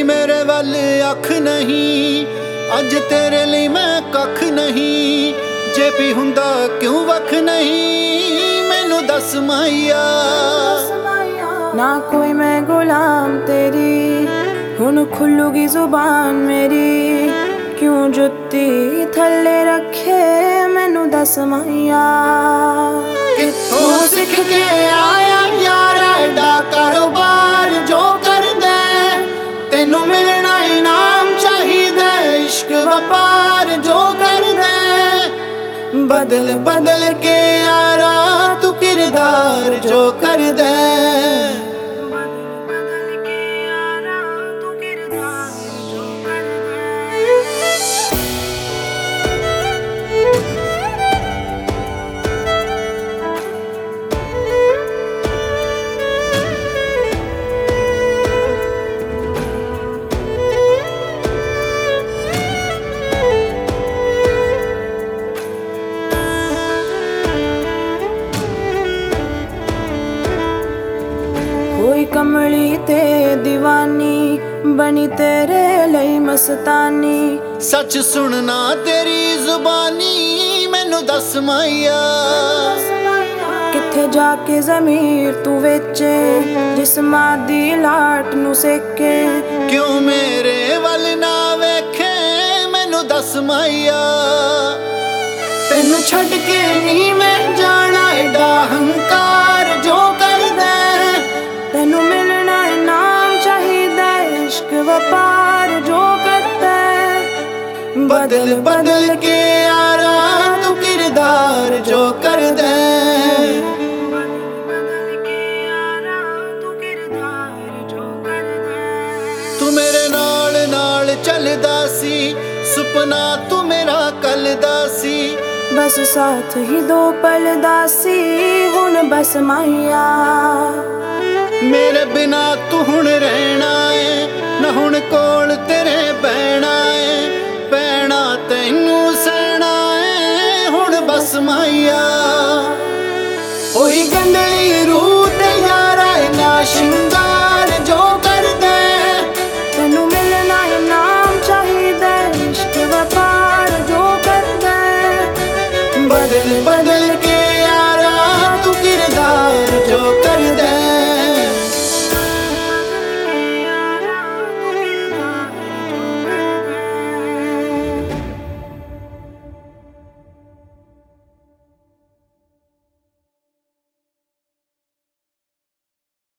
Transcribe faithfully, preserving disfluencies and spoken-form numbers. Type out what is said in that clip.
मेरे वल अख नहीं, अज तेरे लिए मैं कख नहीं। जे भी हुंदा क्यों वख नहीं, मैनू दस माहिया। ना कोई मैं गुलाम तेरी, हुन खुलूगी जुबान मेरी। क्यों जुत्ती थल्ले रखे, मैनू दस माहिया। कित्थों सीख के आया यार एडा कारोबार जो कर दे, तेनू मिलना इनाम चाहिदा, इश्क व्यापार जो कर दे। बदल बदल के यारा तू किरदार जो कर दे। कोई कमली ते दीवानी, बनी तेरे लई मस्तानी। सच सुनना तेरी जुबानी, मैनू दस माहिया। किथे जाके ज़मीर तू वेचे, जिस्मां दी लाट नू सेके। क्यों मेरे वल ना वेखे, मैनू दस माहिया। तेनू छड्ड के नहीं मैं जाना, एडा हंकार जो कर दे। तेनू मिलना इनाम चाहिदा, इश्क व्यापार जो करता है। बदल बदल के यारा तू किरदार जो कर दे। तू मेरे नाल नाल चलदा सी, सुपना तू मेरा कलदा सी। बस साथ ही दो पल दासी, हुन बस माहिया। मेरे बिना तू हुण रहना है, ना हुण कोल तेरे बहना